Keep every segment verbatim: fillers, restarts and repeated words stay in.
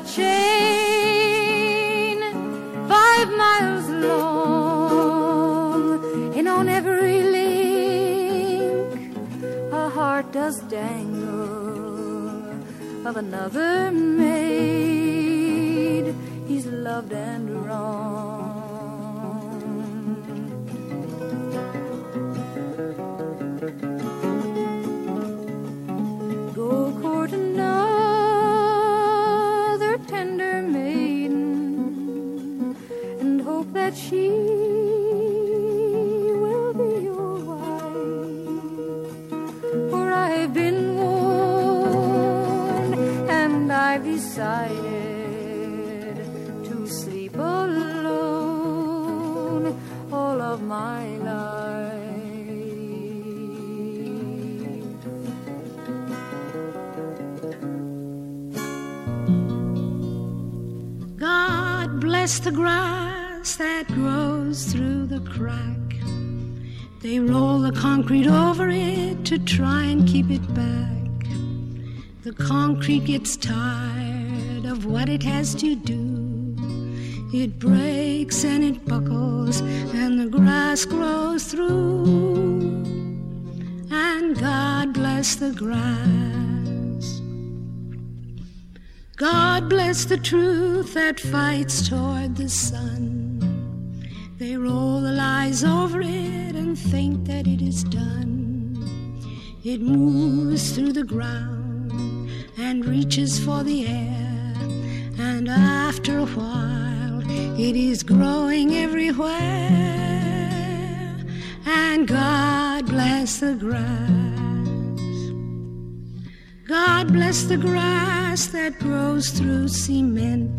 chain, five miles long, and on every link a heart does dangle of another maid he's loved and wronged. Go court another tender maiden and hope that she will be your wife. For I've been warned and I've decided to sleep alone all of my life. God bless the grass that grows through the crack. They roll the concrete over it to try and keep it back. The concrete gets tired of what it has to do. It breaks and it buckles and the grass grows through. And God bless the grass. God bless the truth that fights toward the sun. They roll the lies over it and think that it is done. It moves through the ground and reaches for the air, and after a while it is growing everywhere. And God bless the grass. God bless the grass that grows through cement.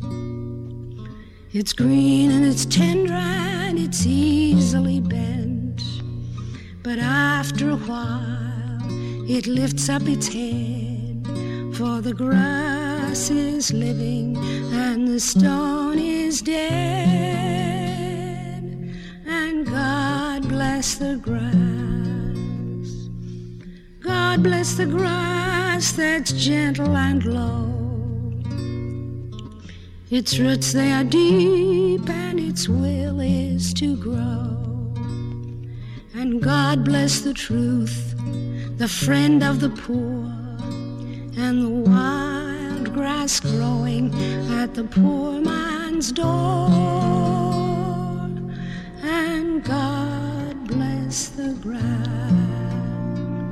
It's green and it's tender and it's easily bent. But after a while it lifts up its head, for the grass is living and the stone is dead. And God bless the grass. God bless the grass that's gentle and low. Its roots, they are deep, and its will is to grow. And God bless the truth, the friend of the poor, and the wild grass growing at the poor man's door. And God bless the grass.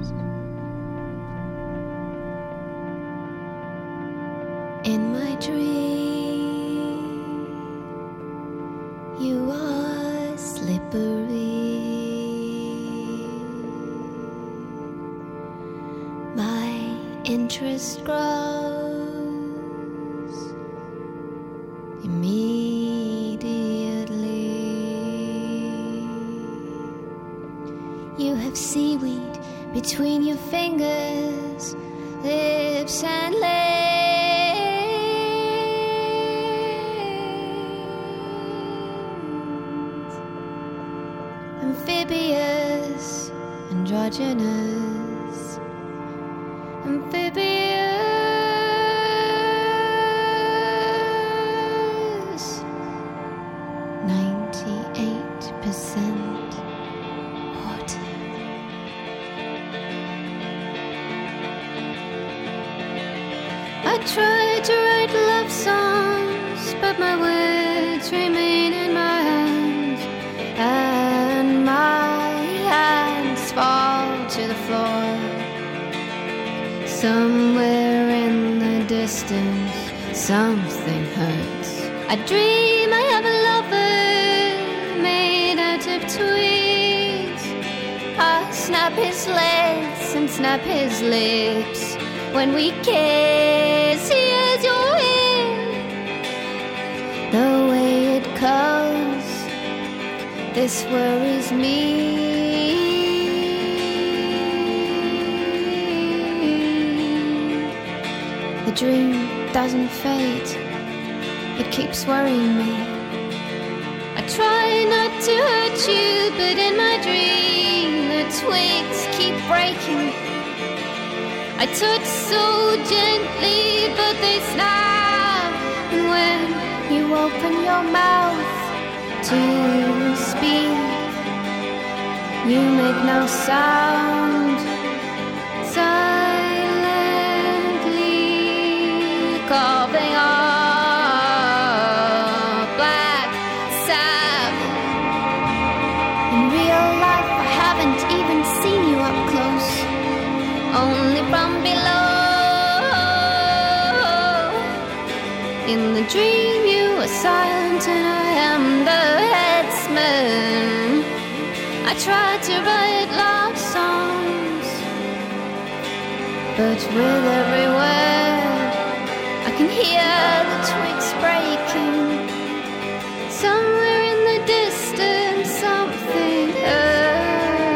In my dream, you are slippery. My interest grows immediately. You have seaweed between your fingers, lips and legs. Amphibious, androgynous, amphibious, ninety-eight percent water. I tried to write love songs, but my words remain in my hands, and my hands fall to the floor. Somewhere in the distance, something hurts. I dream I have a lover made out of twigs. I snap his legs and snap his lips. When we kiss, he is your wind. The way it goes, this worries me. The dream doesn't fade, it keeps worrying me. I try not to hurt you, but in my dream the twigs keep breaking. I touch so gently, but they snap And when you open your mouth to speak, you make no sound, silently carving up black Sabbath. In real life, I haven't even seen you up close, only from below. In the dream, you are silent, and I am the headsman. I tried to write love songs, but with every word I can hear the twigs breaking. Somewhere in the distance something hurts.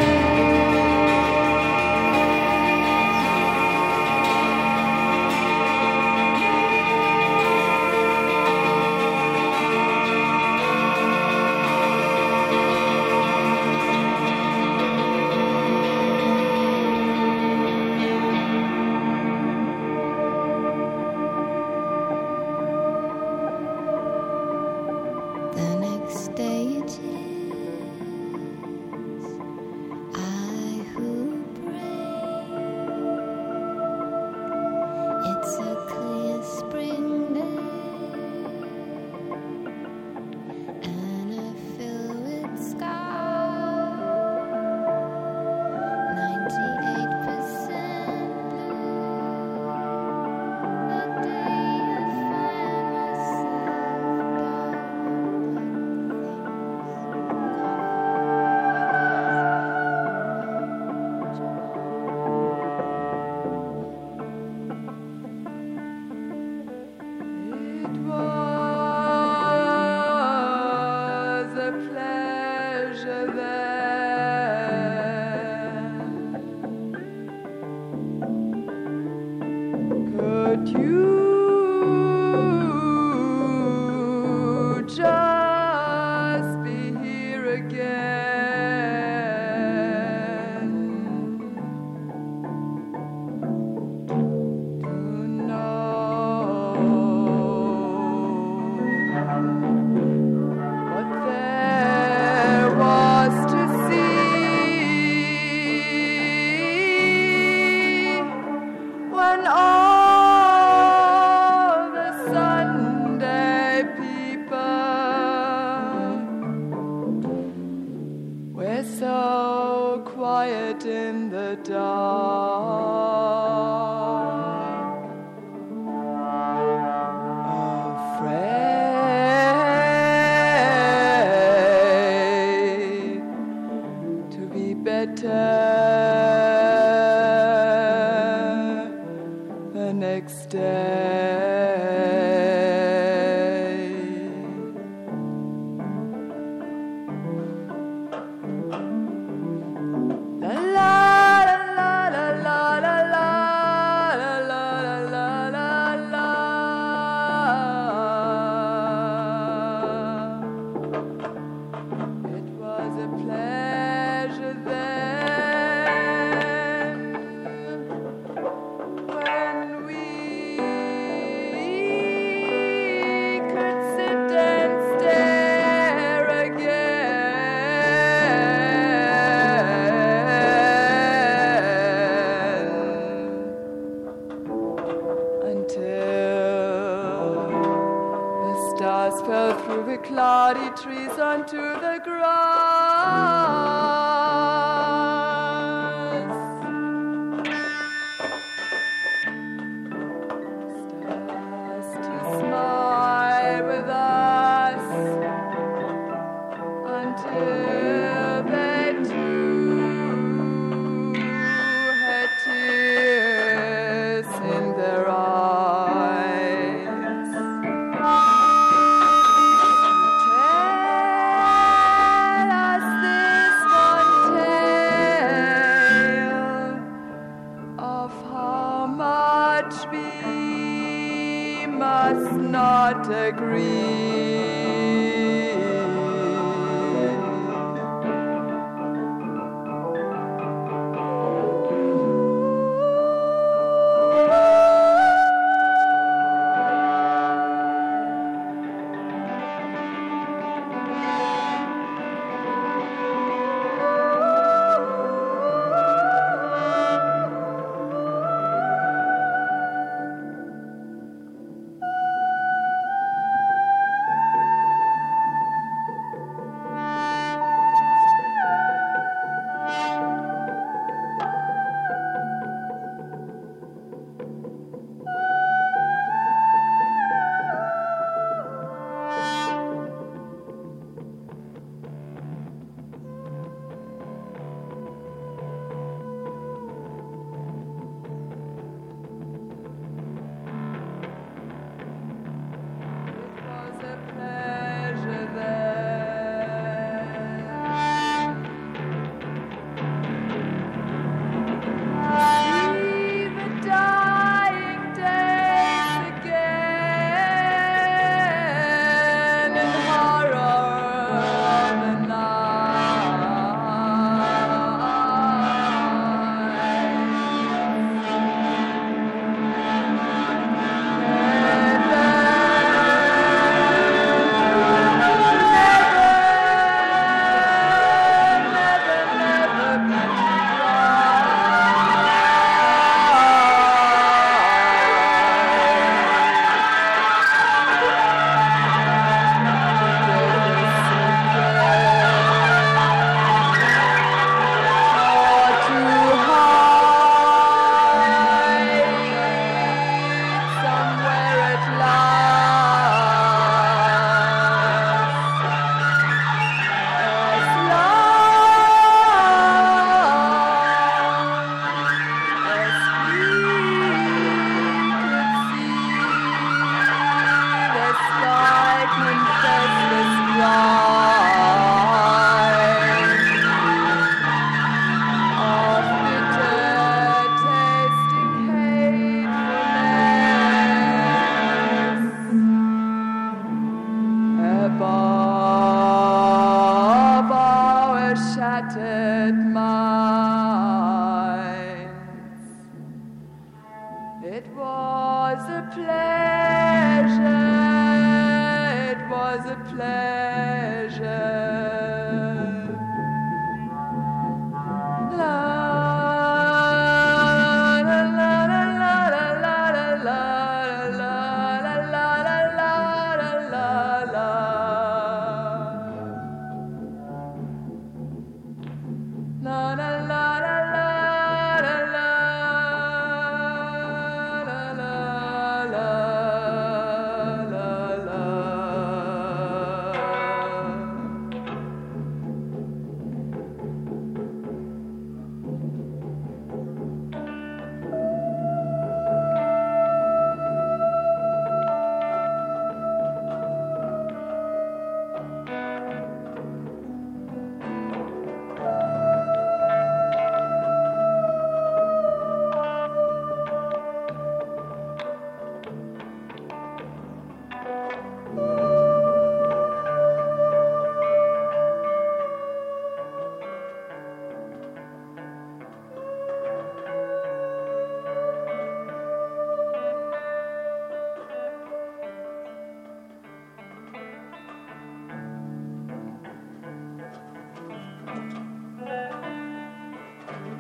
Trees onto the grass. Stars to smile with us until they too had tears in their eyes. Not agree.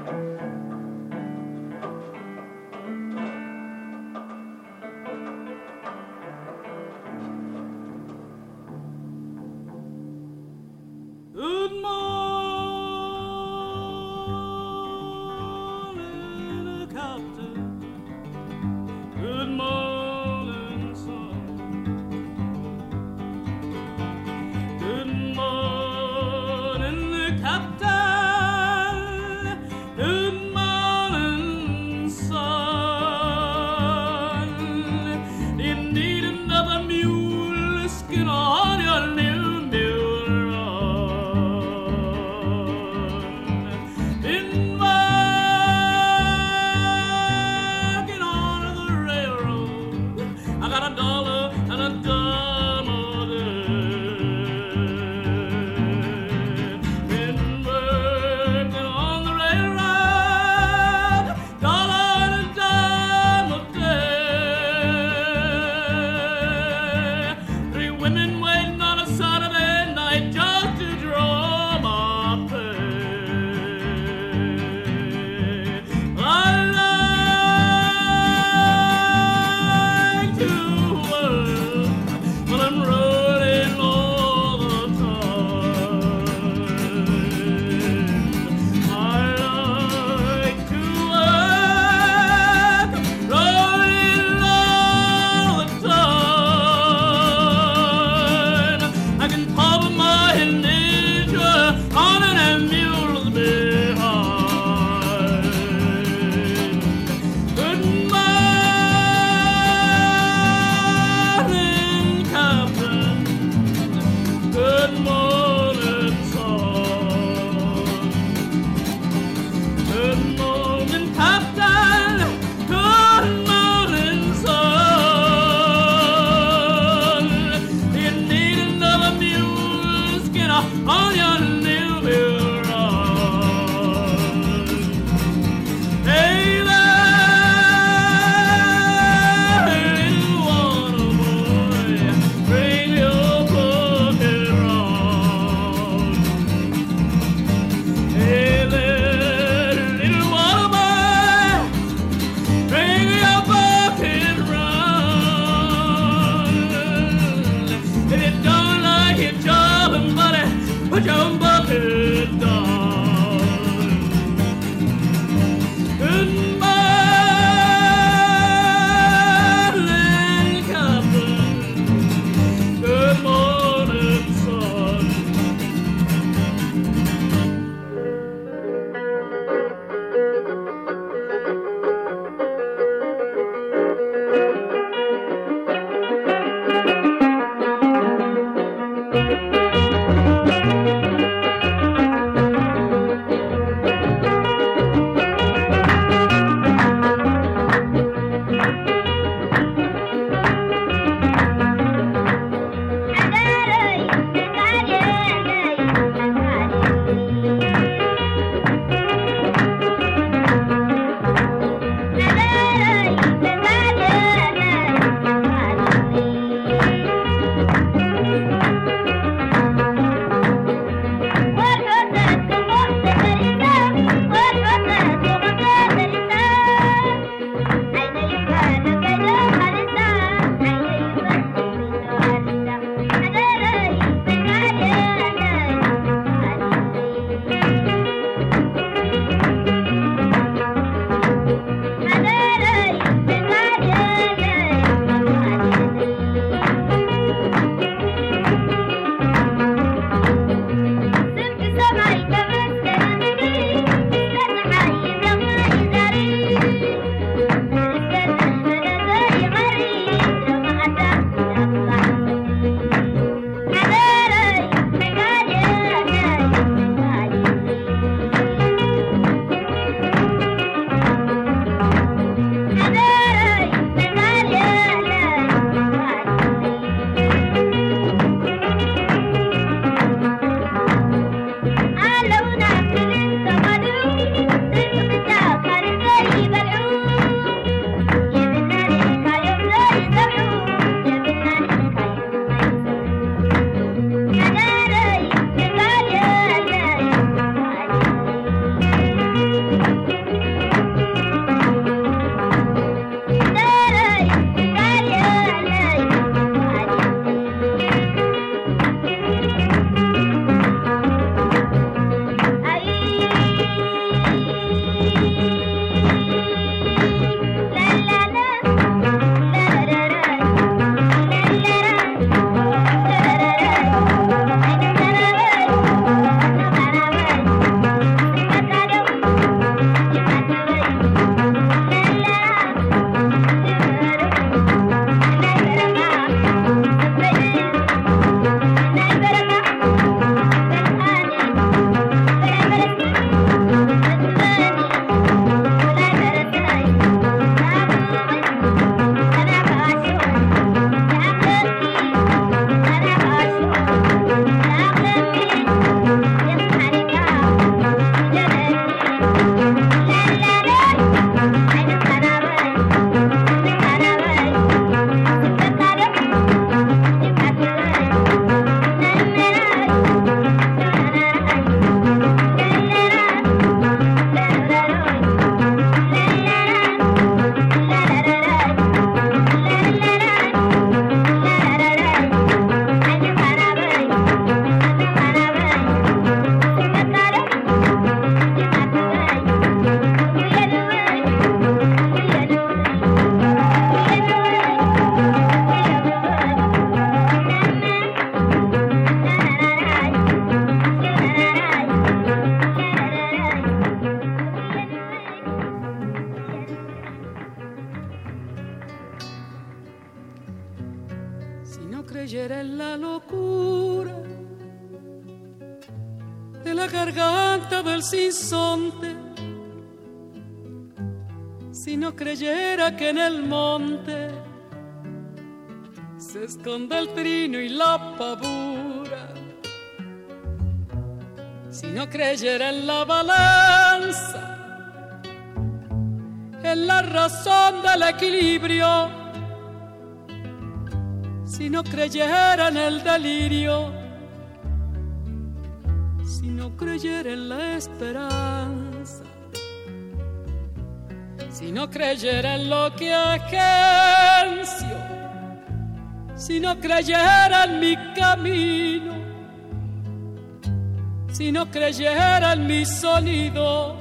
Good morning, Captain. Good morning, son. Good morning, Captain. Good creyera en la locura de la garganta del sinsonte, si no creyera que en el monte se esconde el trino y la pavura, si no creyera en la balanza, en la razón del equilibrio, si no creyera en el delirio, si no creyera en la esperanza, si no creyera en lo que agencio, si no creyera en mi camino, si no creyera en mi sonido,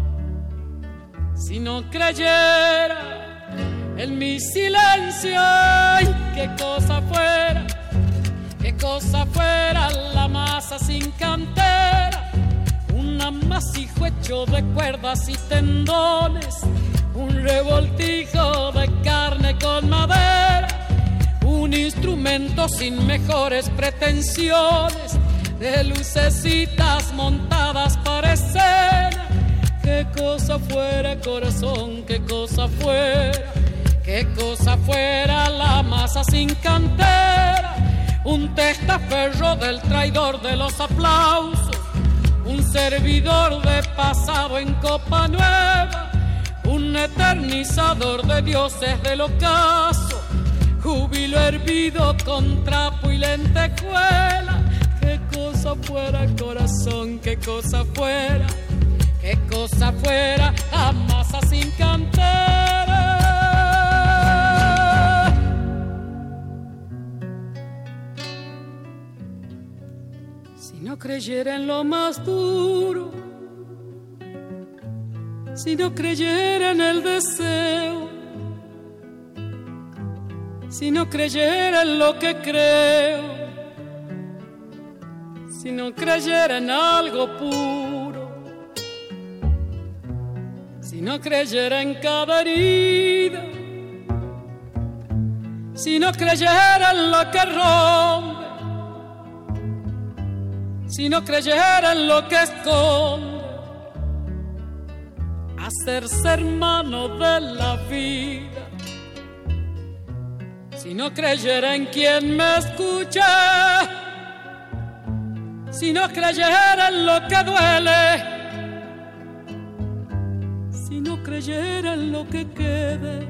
si no creyera en mi silencio, ay, qué cosa fuera, qué cosa fuera la masa sin cantera, un amasijo hecho de cuerdas y tendones, un revoltijo de carne con madera, un instrumento sin mejores pretensiones, de lucecitas montadas para escena. Qué cosa fuera, corazón, qué cosa fuera, qué cosa fuera la masa sin cantera, un testaferro del traidor de los aplausos, un servidor de pasado en copa nueva, un eternizador de dioses del ocaso, júbilo hervido con trapo y lentejuela. Qué cosa fuera, corazón, qué cosa fuera, qué cosa fuera la masa sin cantera. Si no creyera en lo más duro, si no creyera en el deseo, si no creyera en lo que creo, si no creyera en algo puro, si no creyera en cada herida, si no creyera en lo que rompe, si no creyera en lo que esconde, hacerse hermano de la vida, si no creyera en quien me escucha, si no creyera en lo que duele, si no creyera en lo que quede,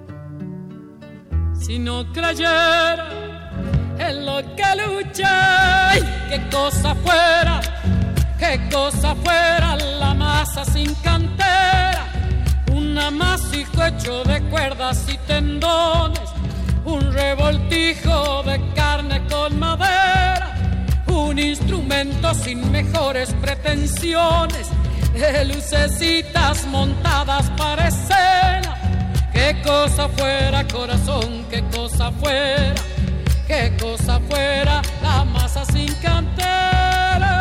si no creyera en lo que lucha, ¡ay! Qué cosa fuera, qué cosa fuera la masa sin cantera, un amasijo hecho de cuerdas y tendones, un revoltijo de carne con madera, un instrumento sin mejores pretensiones, de lucecitas montadas para escena. Qué cosa fuera, corazón, qué cosa fuera, qué cosa fuera la masa sin cantera.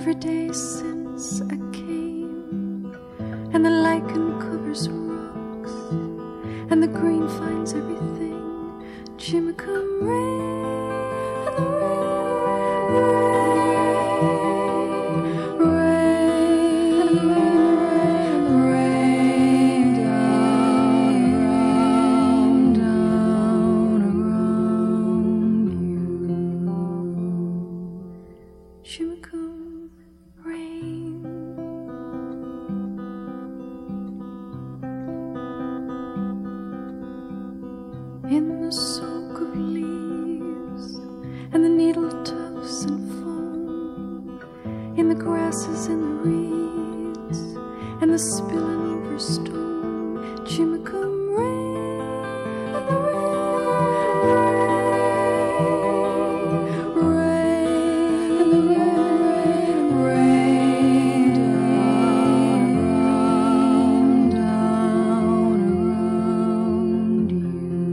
every day since I came, and the lichen covers rocks, and the green finds everything. Chimicum rain, and the rain, rain, and the rain, rain down, down around you. Chimicum rain. In the soak of leaves and the needle tufts and foam, in the grasses and the reeds and the spilling over stone, chimicum rain, and the rain, rain, and the rain, rain down, down around you.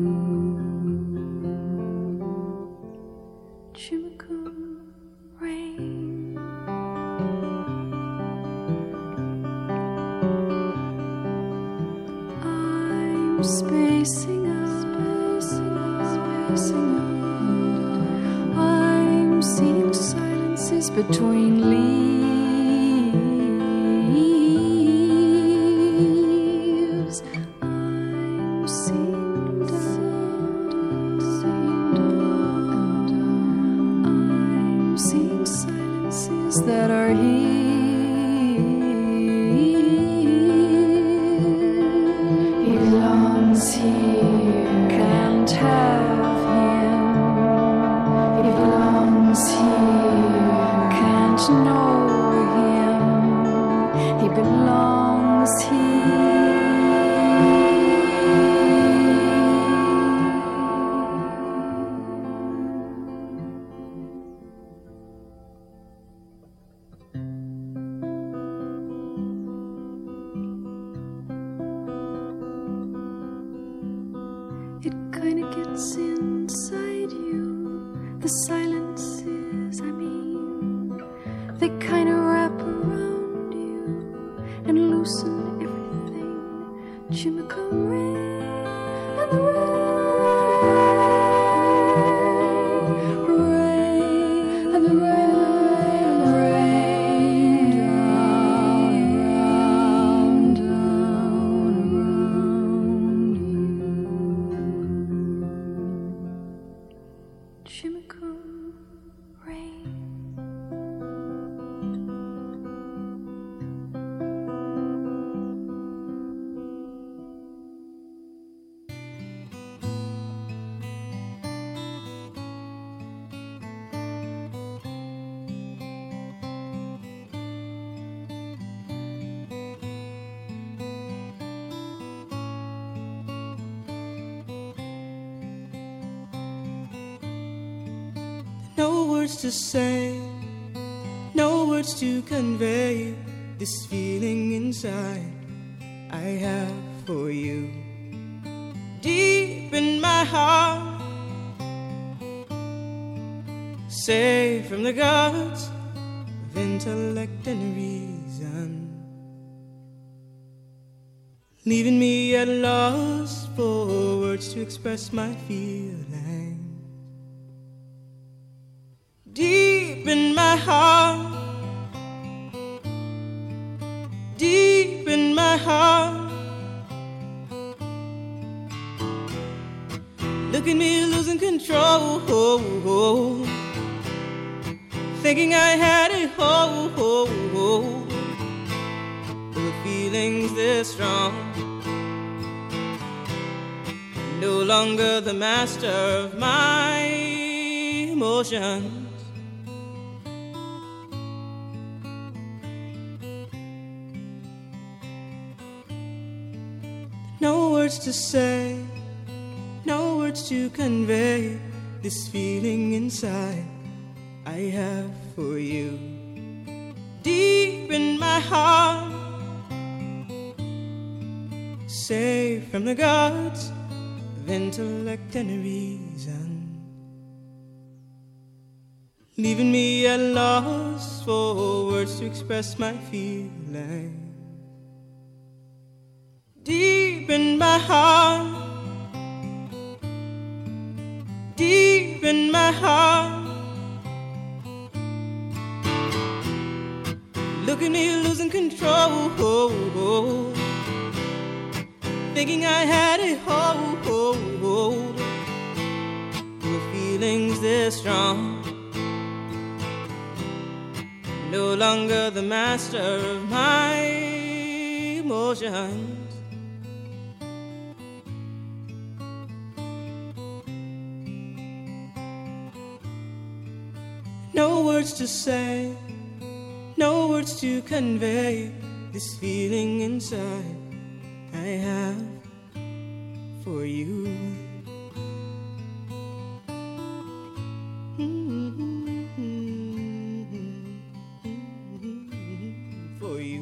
Chimicum rain. I'm spacing out, spacing out, spacing out. I'm seeing silences between leaves. I'm seeing down, seeing down. I'm seeing silences that are here. He belongs here, can't have him. He belongs here, can't know him. He belongs It kinda gets inside you. The silences, I mean, they kinda wrap around you and loosen everything. Chimicum rain, and the rain, rain, and the rain, rain down, down around you. Chimicum rain. No words to say, no words to convey this feeling inside I have for you. Deep in my heart, safe from the gods of intellect and reason, leaving me at loss for words to express my feelings. Deep in my heart, deep in my heart, look at me losing control, thinking I had a hold, the feelings this strong, no longer the master of my emotions. No words to say, no words to convey this feeling inside I have for you. Deep in my heart, safe from the gods of intellect and reason, leaving me at loss for words to express my feeling. Deep in my heart, deep in my heart, look at me losing control, thinking I had a hold with feelings this strong. No longer the master of my emotions. No words to say, no words to convey this feeling inside I have for you. For you.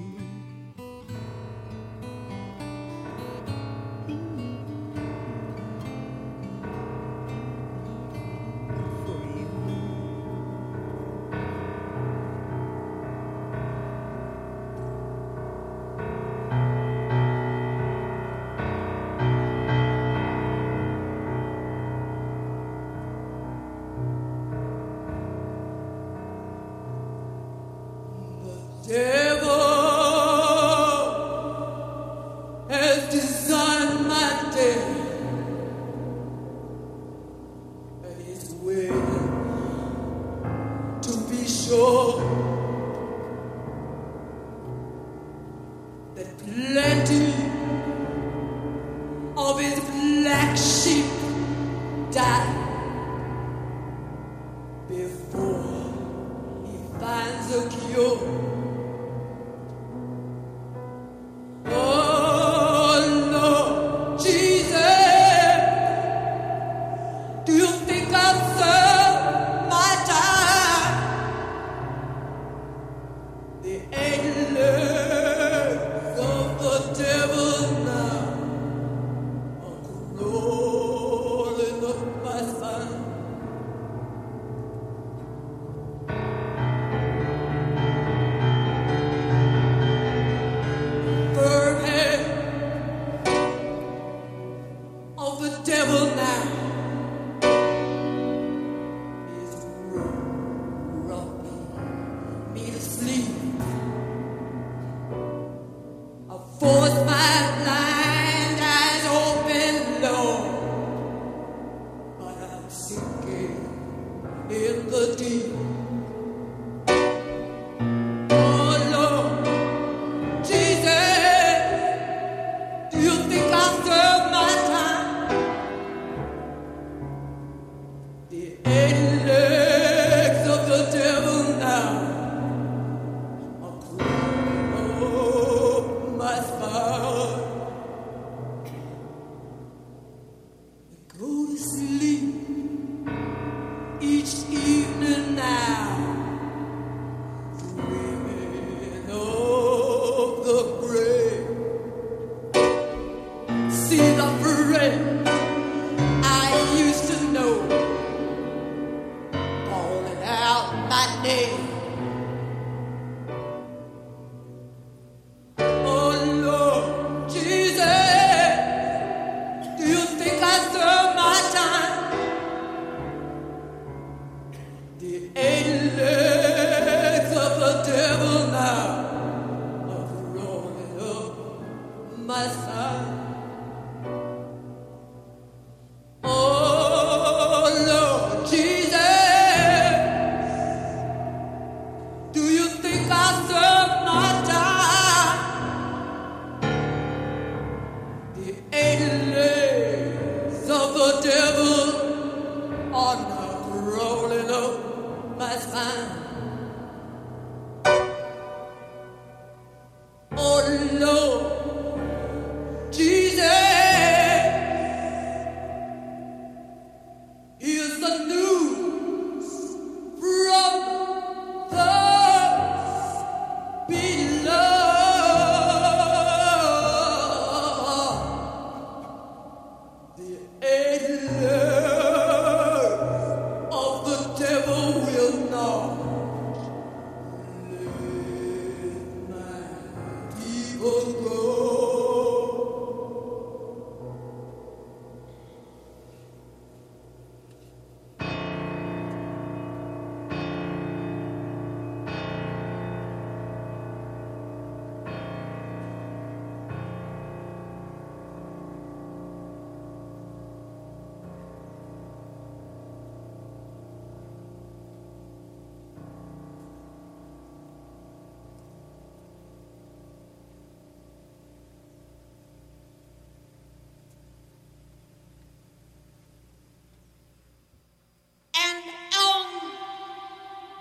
Of the devil will not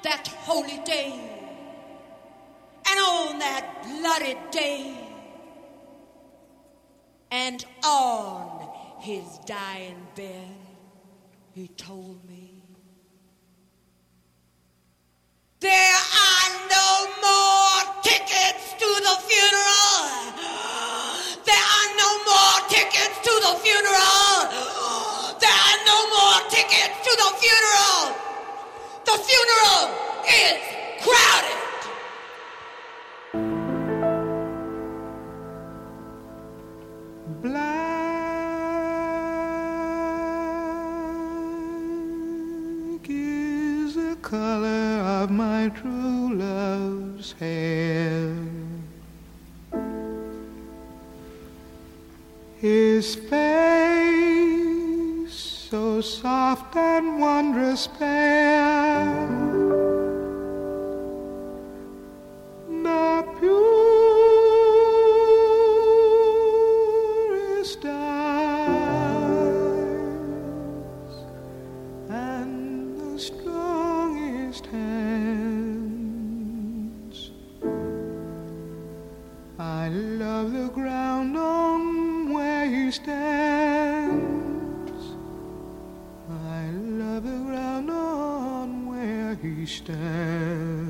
that holy day, and on that bloody day, and on his dying bed, he told me, there are no more tickets to the funeral. There are no more tickets to the funeral. There are no more tickets to the funeral. The funeral is crowded. Black is the color of my true love's hair. His face so soft and wondrous fair, the purest eyes and the strongest hands. I love the ground on where he stands. I love the ground on where he stands.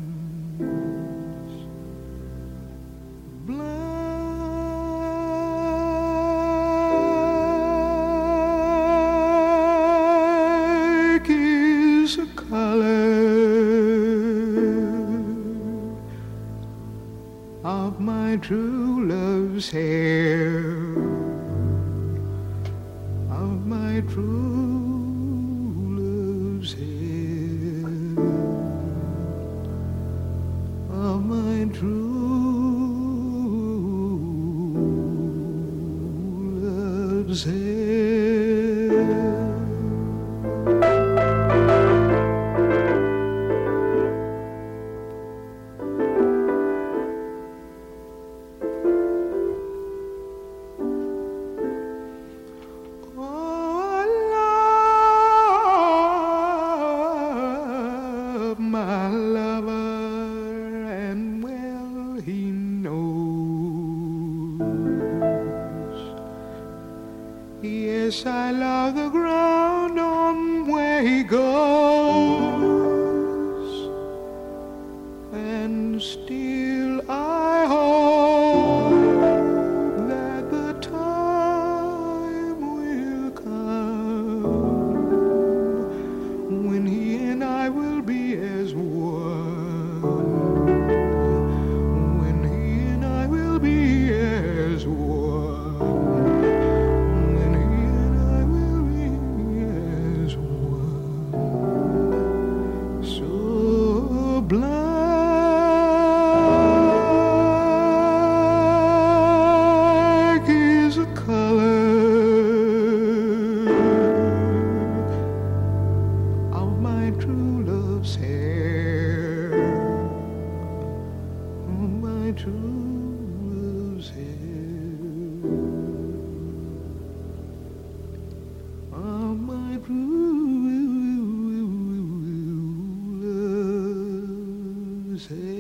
Black is the color of my true love's hair, of my true love's hair, of my true love's hair. Yes, I love the ground on where he goes, and still I hope that the time will come when he and I will be as one, when he and I will be as one. Black is the color of my true love's hair, of my true love's hair, of my true love's hair.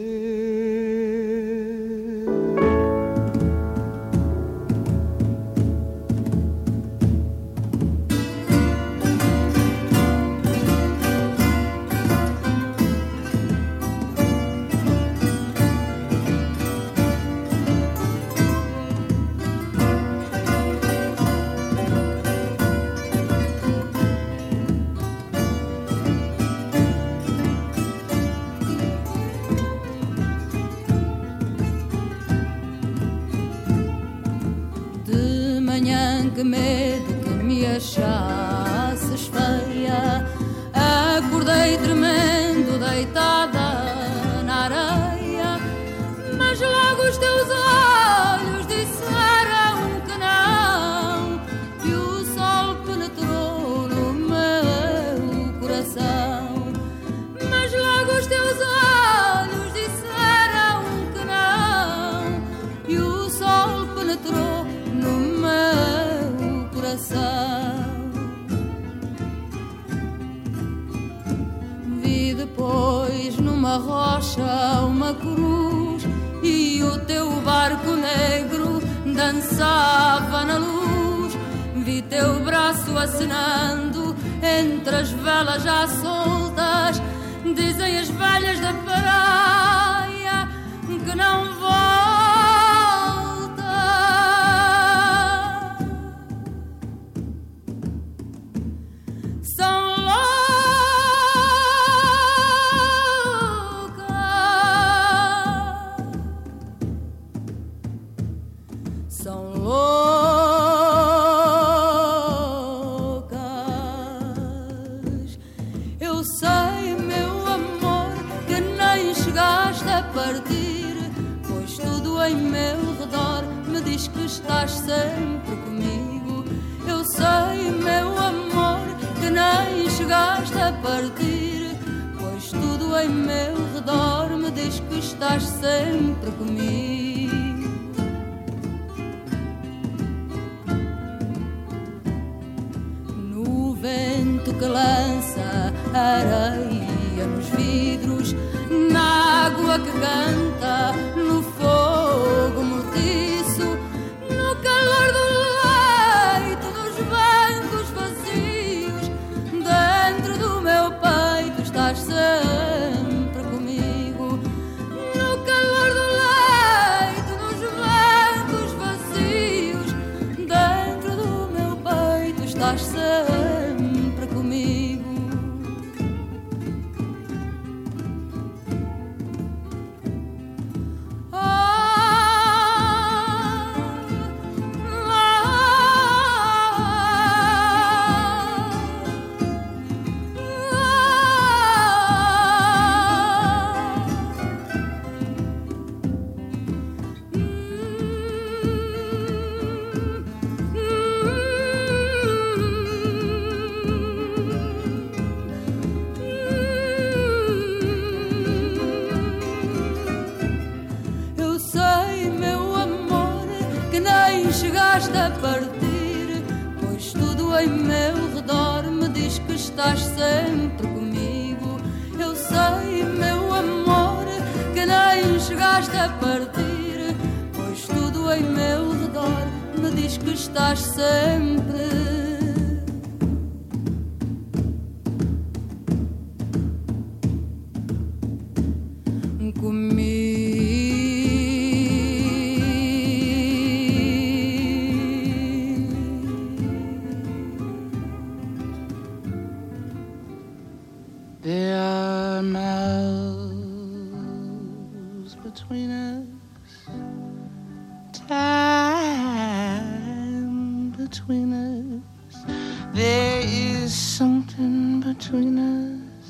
Que medo que me achasses feia, acordei tremendo deitada na areia, mas logo os teus olhos disseram que não, e o sol penetrou no meu coração, mas logo os teus olhos disseram que não, e o sol penetrou no meu coração. Vi depois numa rocha uma cruz, e o teu barco negro dançava na luz. Vi teu braço acenando entre as velas já soltas. Dizem as velhas da praia que não volta. São loucas, são loucas. Eu sei, meu amor, que nem chegaste a partir, pois tudo em meu redor me diz que estás sempre comigo. Eu sei, meu amor, que nem chegaste a partir, pois tudo em meu redor me diz que estás sempre comigo. No vento que lança areia nos vidros, na água que canta, no fogo mortiço, no calor do leito dos bancos vazios, dentro do meu peito estás sempre comigo. No calor do leito dos bancos vazios, dentro do meu peito estás sempre comigo. A partir, pois tudo em meu redor me diz que estás sempre comigo. Eu sei, meu amor, que nem chegaste a partir, pois tudo em meu redor me diz que estás sempre comigo. There are miles between us, time between us. There is something between us.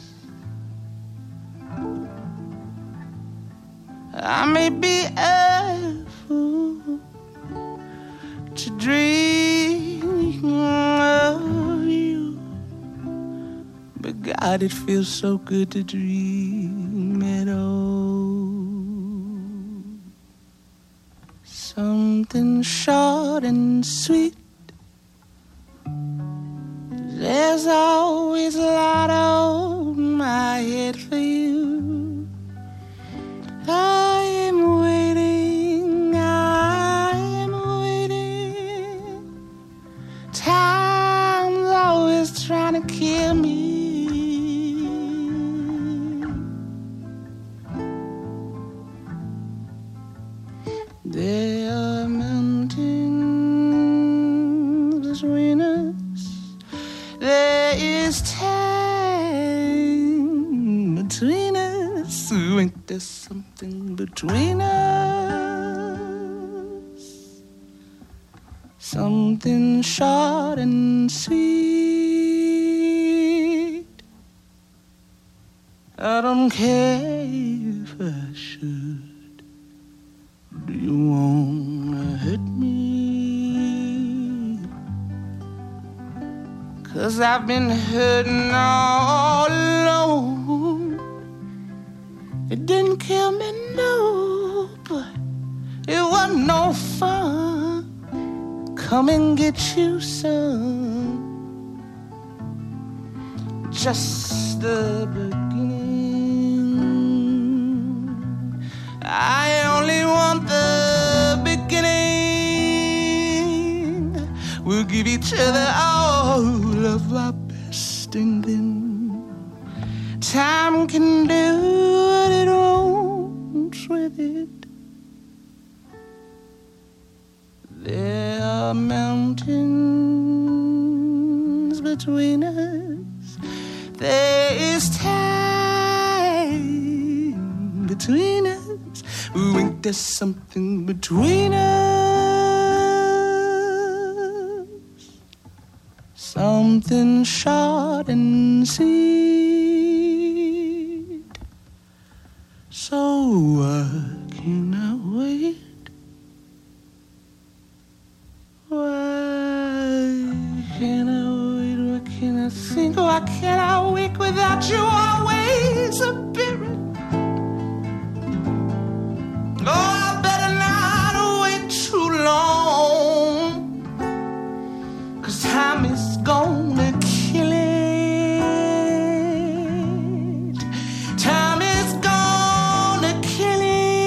I may be a fool to dream of you, but God, it feels so good to dream at all. Something short and sweet. There's always a lot on my head for you. I am waiting, I am waiting. Time's always trying to kill me. There are mountains between us. There is time between us. Ain't there something between us? Something short and sweet. I don't care if I should. Do you wanna hurt me? 'Cause I've been hurting all alone. It didn't kill me, no, but it wasn't no fun. Come and get you some. Just the beginning. give each other all of our best, and then time can do what it wants with it. There are mountains between us. There is time between us. Ooh, ain't there something between us? Something short and sweet. So what can I wait? Why can't I wait? Why can't I think? Why can't I wake without you always appearing? Oh, I better not wait too long, 'cause time is gonna kill it. Time is gonna kill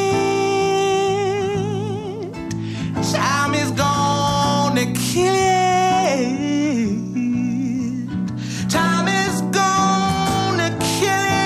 it. Time is gonna kill it. Time is gonna kill it.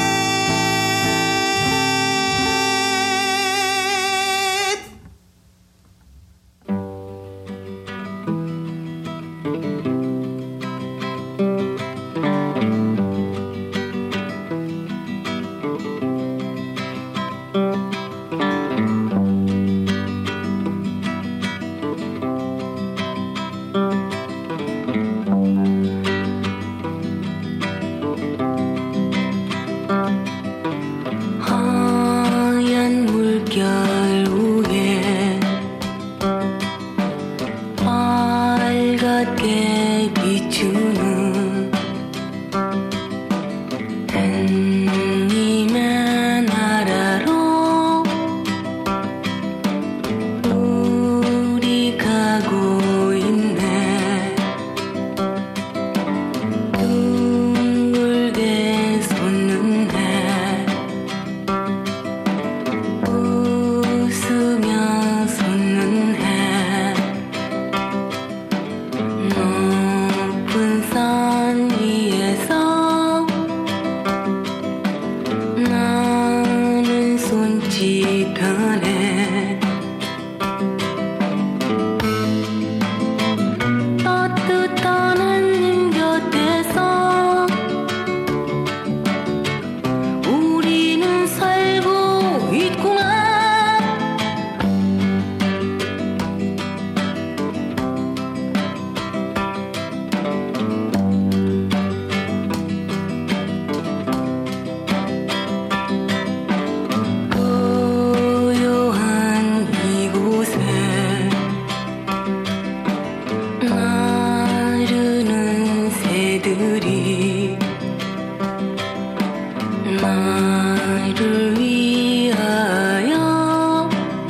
하얀 물결 위에 빨갛게 비추는 햇님의 나라로 우리 가고 있네. 둥글게 솟는 해 웃으며 솟는 해 높은 산 위에서 나는 손짓하네. 따뜻한 햇님 곁에서 우리는 살고 있구나. 고요한 이곳에 나르는 새들이 나를 위하여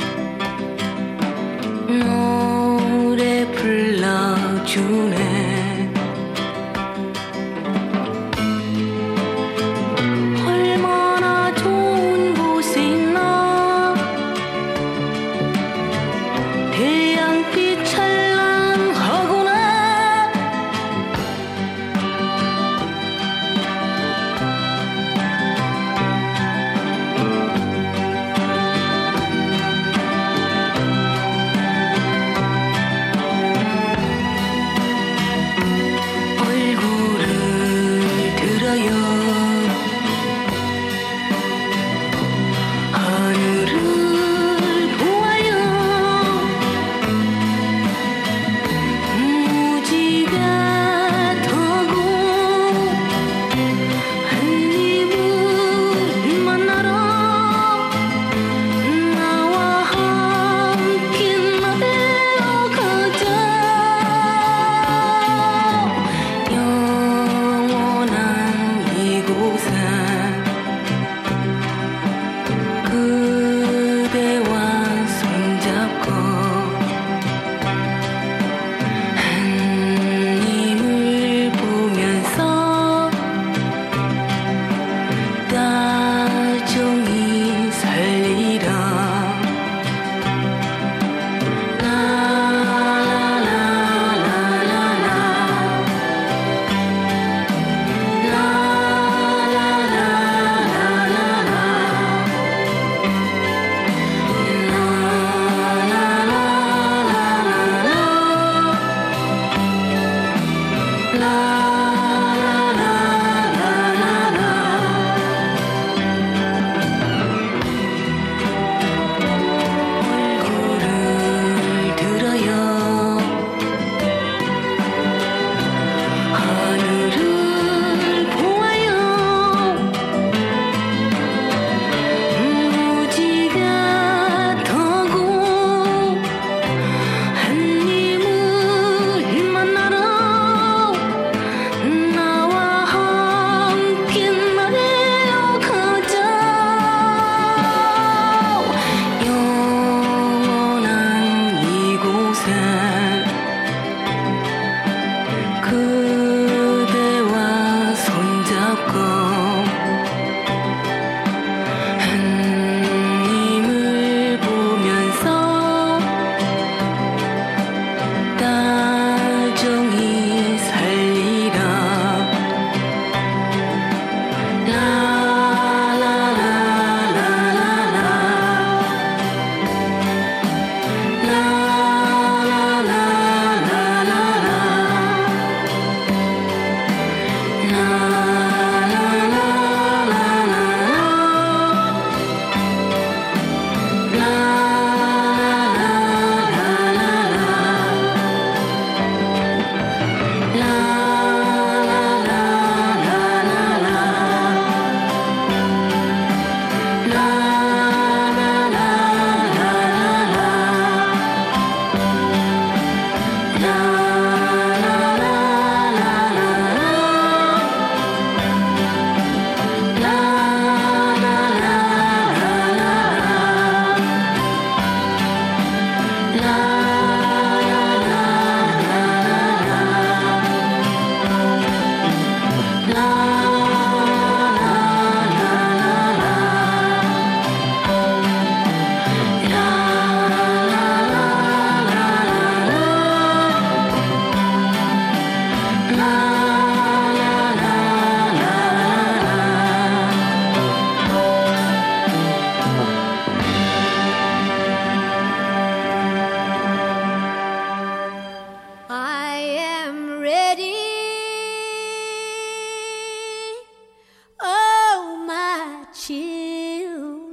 노래 불러주네. 얼마나 좋은 곳에 있나. 태양빛 찬란하구나.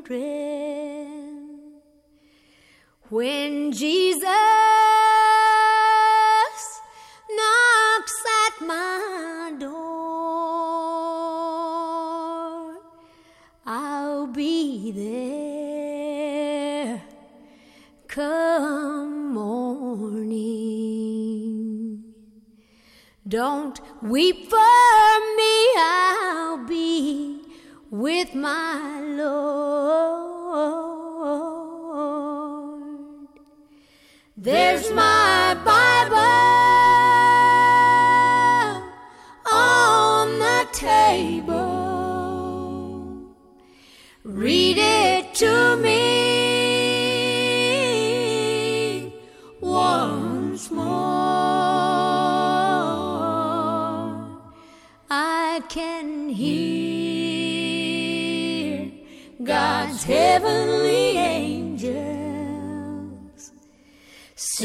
children. When Jesus knocks at my door, I'll be there come morning. Don't weep for me, I'll be with my Lord. There's my Bible on the table. Read it to me once more. I can hear God's heavenly angels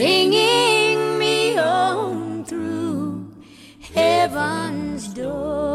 singing me on through heaven's door.